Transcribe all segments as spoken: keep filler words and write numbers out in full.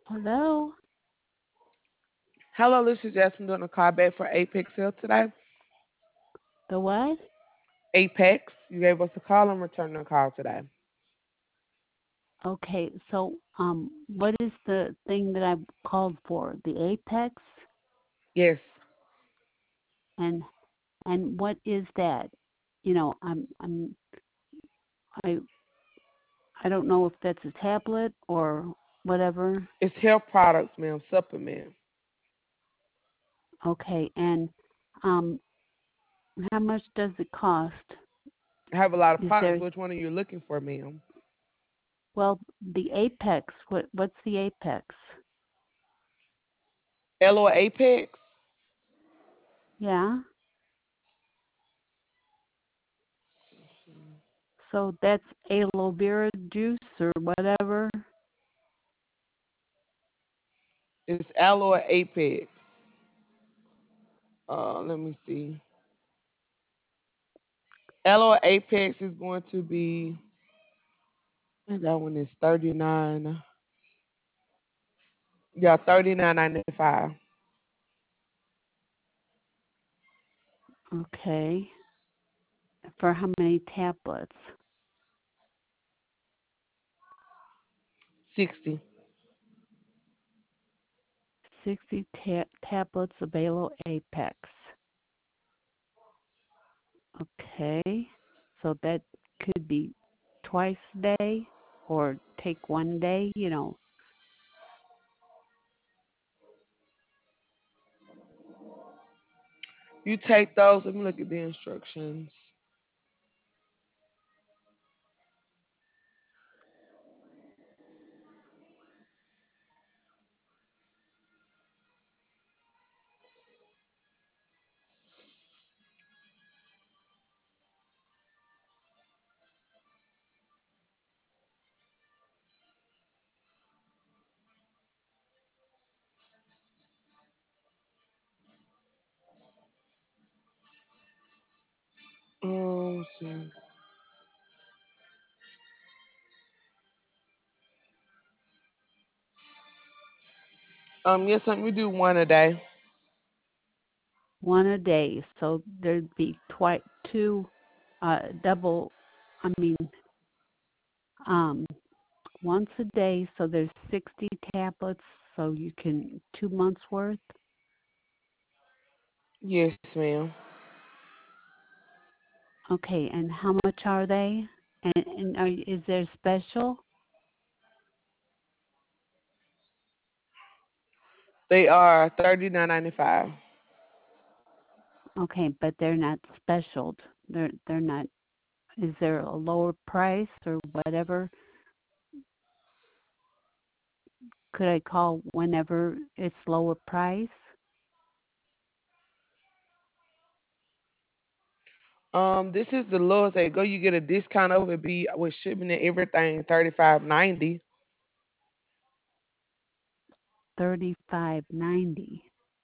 Hello? Hello, this is Jasmine doing a call back for Apex Sale today. The what? Apex, you gave us a call and returning a call today. Okay, so um, what is the thing that I called for? The Apex, Yes, and and what is that? You know, I'm I'm I I don't know if that's a tablet or whatever. it's health products, ma'am, supplement. Okay, and um, how much does it cost? I have a lot of Is products. there Which one are you looking for, ma'am? well the Apex? What what's the Apex? L or Apex? Yeah, so that's aloe vera juice or whatever. It's aloe or Apex. Uh, let me see. Aloe or Apex is going to be. And that one is thirty nine. Yeah, thirty nine ninety five. Okay, for how many tablets? Sixty. sixty ta- tablets of Aloe Apex. Okay, so that could be twice a day or take one day, you know. You take those. Let me look at the instructions. Um, let's see. Um, yes, um, we do one a day. One a day. So there'd be twice two uh double I mean um once a day, so there's sixty tablets, so you can two months worth. Yes, ma'am. Okay, and how much are they? And, and are, is there special? They are thirty nine ninety five. Okay, but they're not special. They're they're not. Is there a lower price or whatever? Could I call whenever it's lower price? Um, this is the lowest they go. You get a discount over it be with shipping and everything thirty five ninety. Thirty five ninety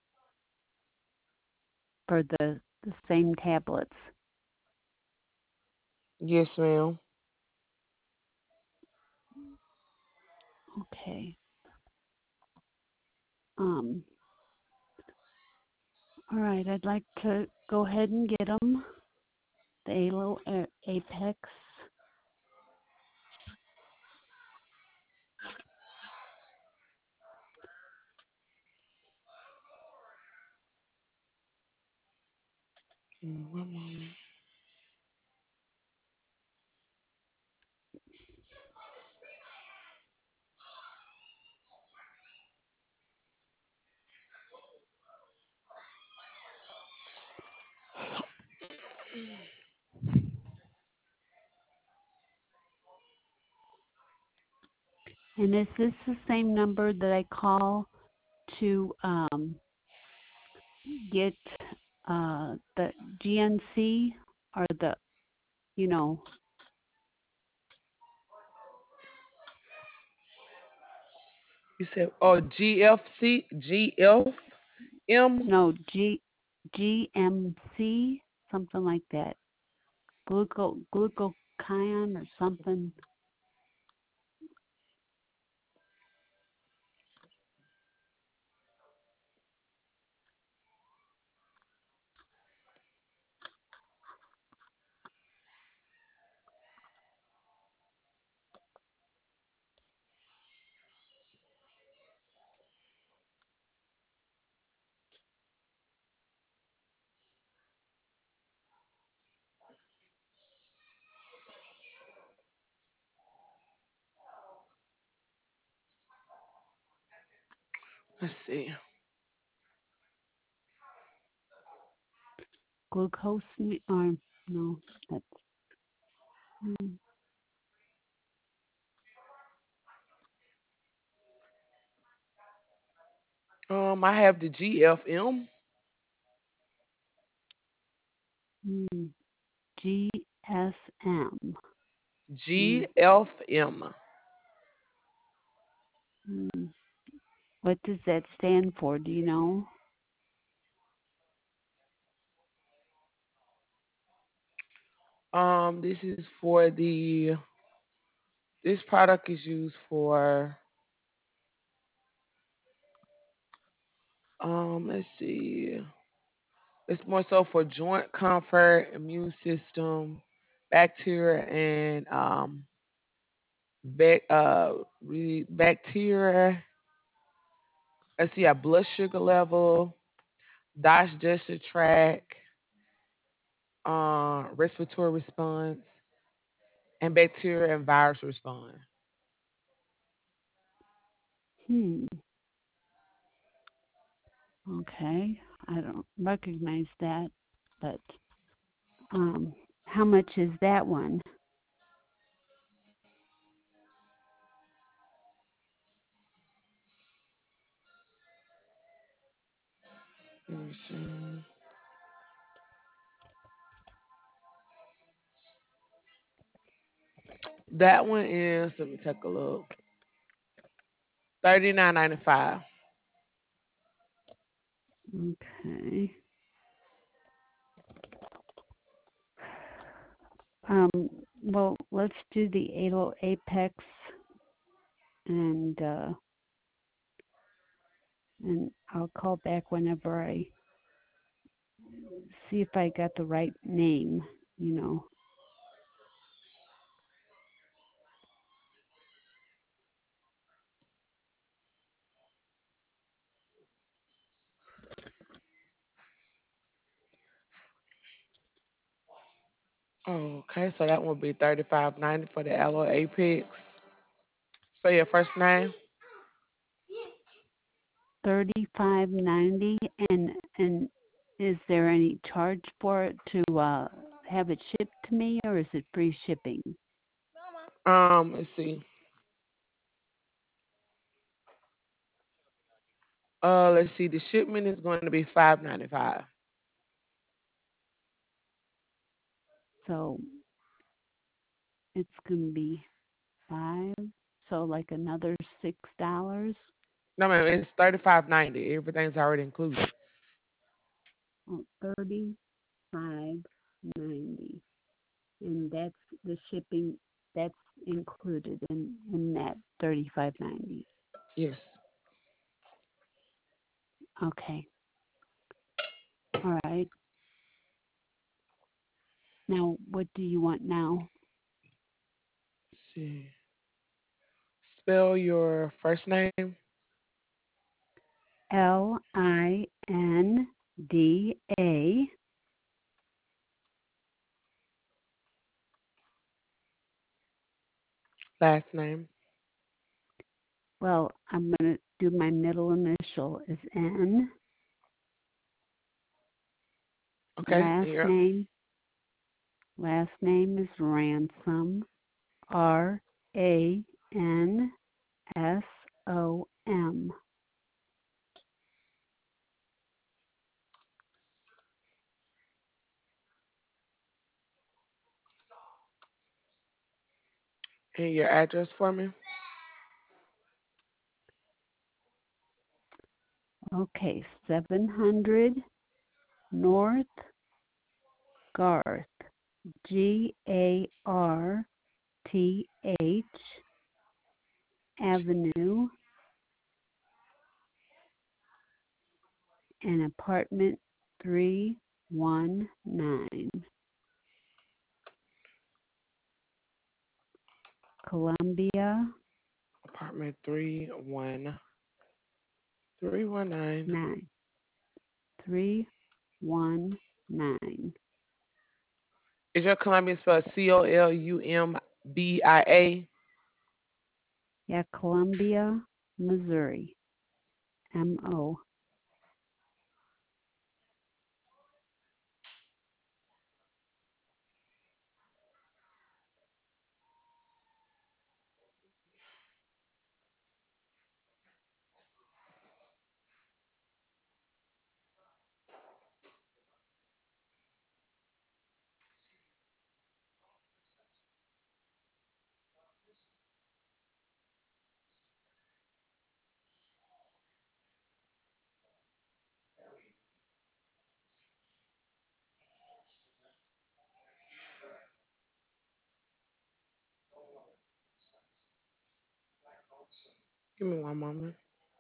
for the the same tablets. Yes, ma'am. Okay. Um. All right. I'd like to go ahead and get them. The Alo A- Apex. Mm, one moment. And is this the same number that I call to um, get uh, the G N C or the, you know, You said oh G F C G F M. no, G, GMC, something like that. Gluco, glucokion or something. Let's see. Glucose, or no, that's. Mm, Um, I have the G F M. mm, G S M. Mm, G F M. mm. What does that stand for? Do you know? Um, this is for the. This product is used for. Um, let's see. It's more so for joint comfort, immune system, bacteria, and um, bac- uh, re- bacteria. Let's see, our blood sugar level, digestive tract, uh, respiratory response, and bacteria and virus response. Hmm. Okay. I don't recognize that, but um, how much is that one? Let me see. That one is. Let me take a look. Thirty nine ninety five. Okay. Um, well, let's do the Alo Apex, and uh, and I'll call back whenever I see if I got the right name. You know. Okay, so that would be thirty five ninety for the Aloe Apex. So your first name? Thirty-five ninety, and and is there any charge for it to uh, have it shipped to me, or is it free shipping? Um, let's see. Uh, let's see. The shipment is going to be five ninety five. So it's going to be five, so like another six dollars. No, man, it's thirty five ninety. Everything's already included. Oh, thirty-five ninety, and that's the shipping. That's included in in that thirty-five ninety. Yes. Okay. All right. Now, what do you want now? Let's see. Spell your first name, L I N D A. last name. Well, I'm going to do my middle initial is N. Okay. Last And your name, last name is Ransom. R A N S O M. and your address for me. Okay, seven hundred North Garth, G A R T H Avenue, and apartment three one nine, Columbia, Apartment three one three one nine. nine three one nine. Is your Columbia spelled C O L U M B I A? Yeah, Columbia, Missouri. M O. Give me one moment.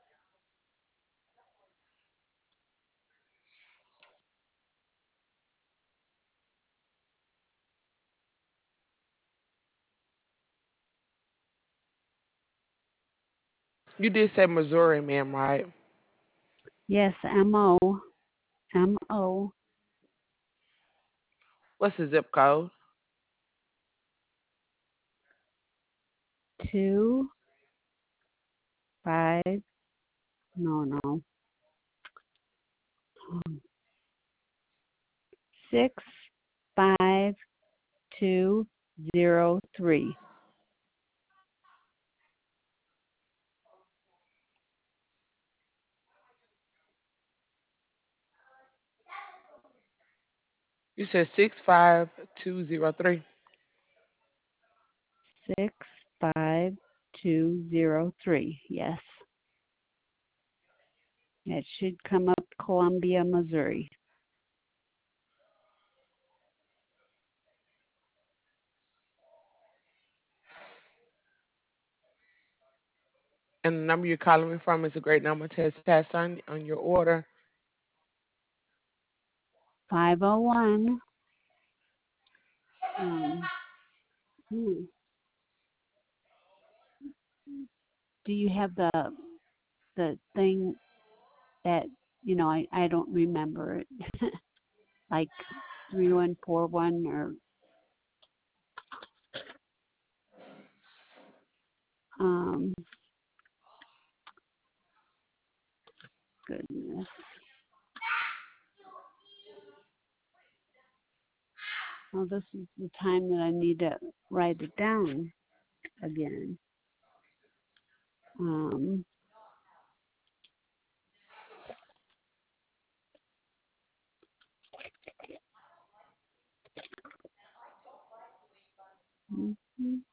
You did say Missouri, ma'am, right? Yes, M O. M O. What's the zip code? Two, five, no, no. Um, Six, five, two, zero, three. You said six five two zero three. Six, five, two, zero, three. Yes. It should come up Columbia, Missouri. And the number you're calling me from is a great number to pass on on your order. Five oh one. Um, hmm. Do you have the the thing that you know? I I don't remember it. Like three one four one or um. Goodness. Well, this is the time that I need to write it down again. Um. mhm.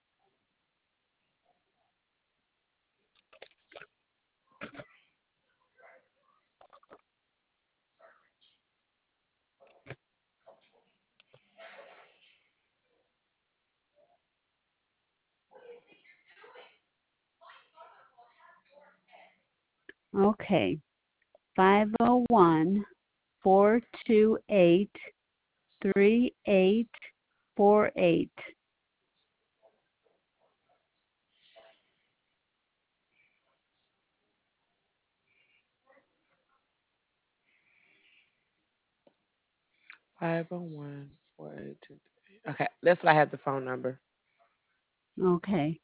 Okay. Five oh one four two eight three eight four eight. Five oh one four eight two three. Okay, that's what I have the phone number. Okay.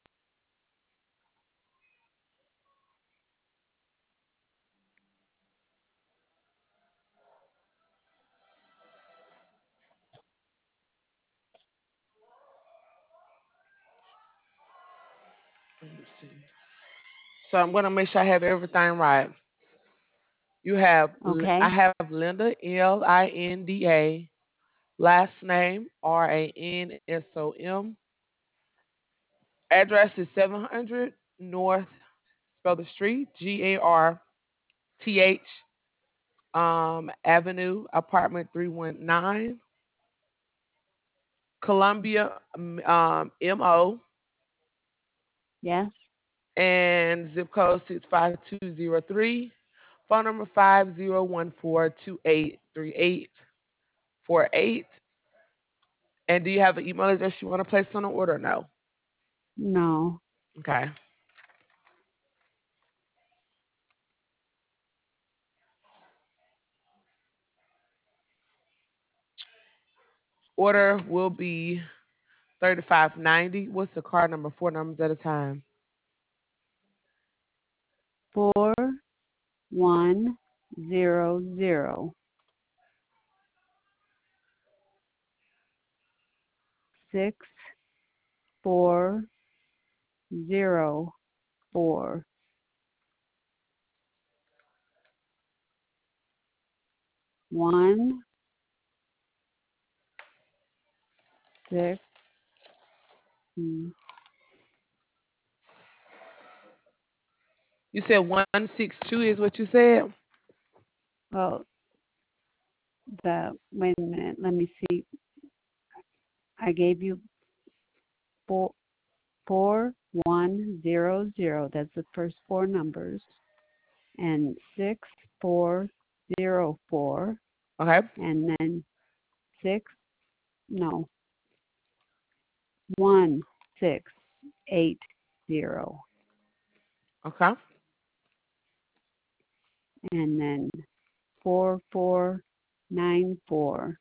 Let me see. So I'm gonna make sure I have everything right. You have Okay. I have Linda L I N D A, last name R A N S O M. Address is seven hundred North spell the street G A R T H um, Avenue, apartment three one nine, Columbia, um, M O, Yes. and zip code six five two zero three. Phone number five zero one four two eight three eight four eight. And do you have an email address you want to place on the order? No. No. Okay. Order will be thirty-five ninety. What's the card number? Four numbers at a time. Four one zero zero six four zero four one six. Hmm, You said one six two is what you said? well, the wait a minute. Let me see. I gave you four four one zero zero. That's the first four numbers, and six four zero four, Okay. and then six no one six eight zero, Okay. and then four four nine four.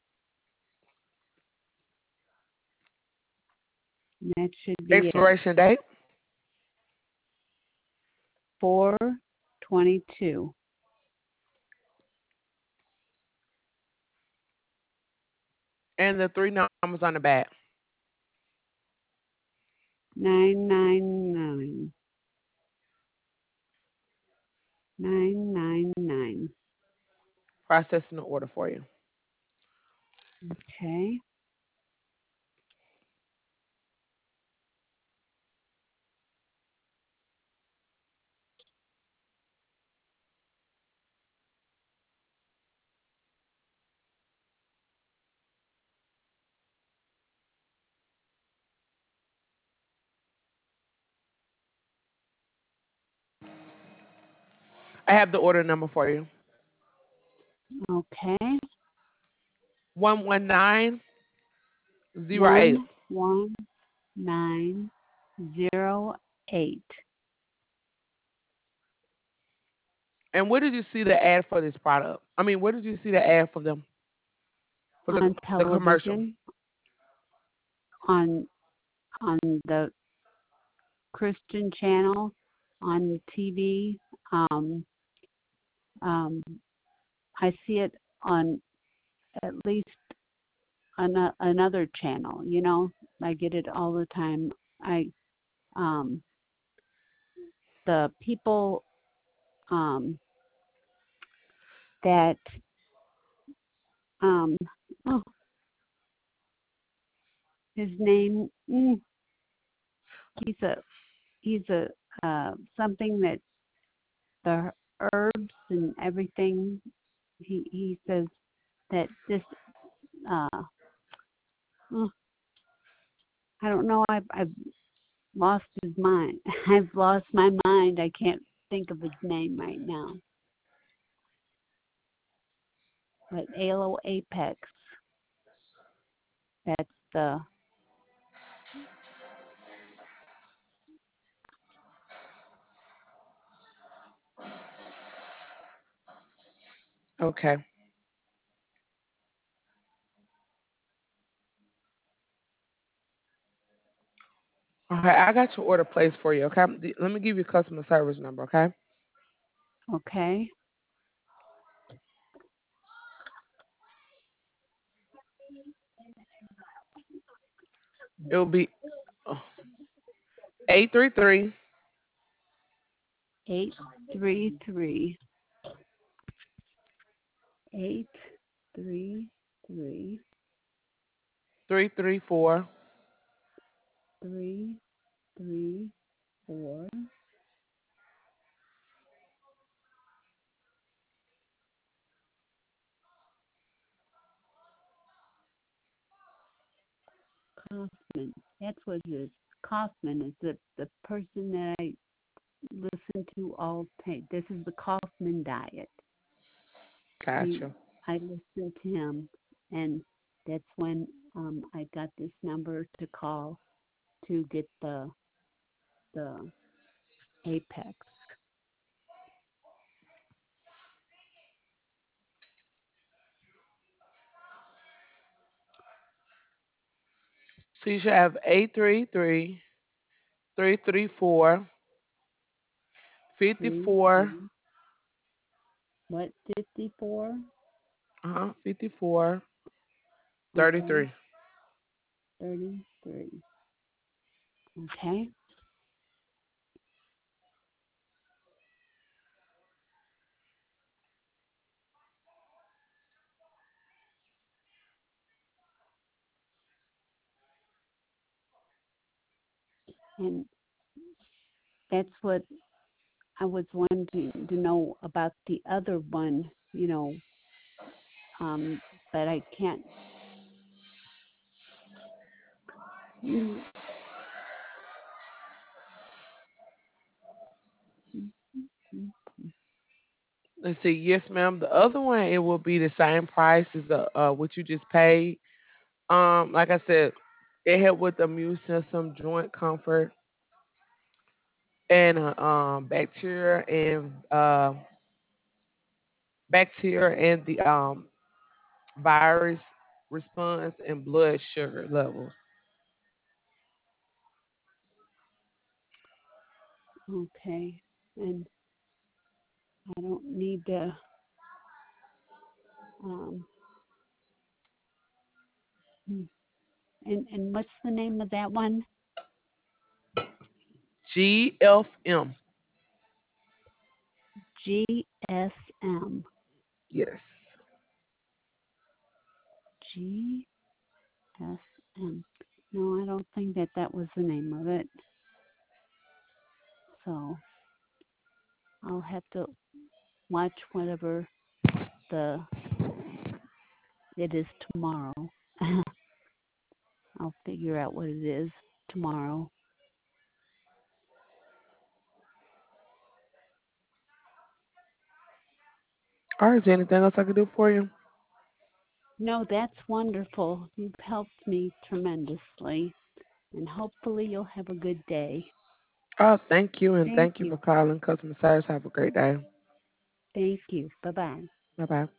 That should be it. Expiration date Four twenty two. and the three numbers on the back. Nine nine nine. Nine nine nine. Processing the order for you. Okay. I have the order number for you. Okay. One one nine zero eight. One one nine zero eight. And where did you see the ad for this product? I mean, where did you see the ad for them? For the On the commercial. television, on on the Christian channel, on T V. Um, um, I see it on at least an, another channel. You know, I get it all the time. I um, the people um, that um, oh, his name. Mm, he's a he's a uh, something that the herbs and everything. He he says that this. Uh, oh, I don't know. I've I've lost his mind. I've lost my mind. I can't think of his name right now. But Alo Apex. That's the. Okay. Okay, I got your order placed for you. Okay, let me give you customer service number. Okay, Okay. it will be oh, eight three three Eight three three. Eight three three three three four three three four. Kaufman. That's what it is. Kaufman is the the person that I listen to all time. This is the Kaufman diet. He, Gotcha. I listened to him, and that's when um, I got this number to call to get the the Apex. So you should have eight three three three three four fifty Three four three What, fifty-four? Uh-huh. fifty-four Okay. thirty-three. thirty-three. Okay. And that's what I was wanting to know about the other one, you know, um, but I can't. Mm, mm, mm, mm. Let's see. Yes, ma'am. The other one, it will be the same price as the uh, what you just paid. Um, like I said, it help with the immune system, joint comfort, and uh, um, bacteria and uh, bacteria and the um, virus response and blood sugar levels. Okay. And I don't need to. Um, hmm. and and what's the name of that one? G F M. G S M. Yes. G S M. No, I don't think that that was the name of it. So I'll have to watch whatever the it is tomorrow. I'll figure out what it is tomorrow. All right. Is there anything else I can do for you? No, that's wonderful. You've helped me tremendously. And hopefully you'll have a good day. Oh, thank you, and Thank thank you you. for calling customer service. Have a great day. Thank you. Bye bye. Bye bye.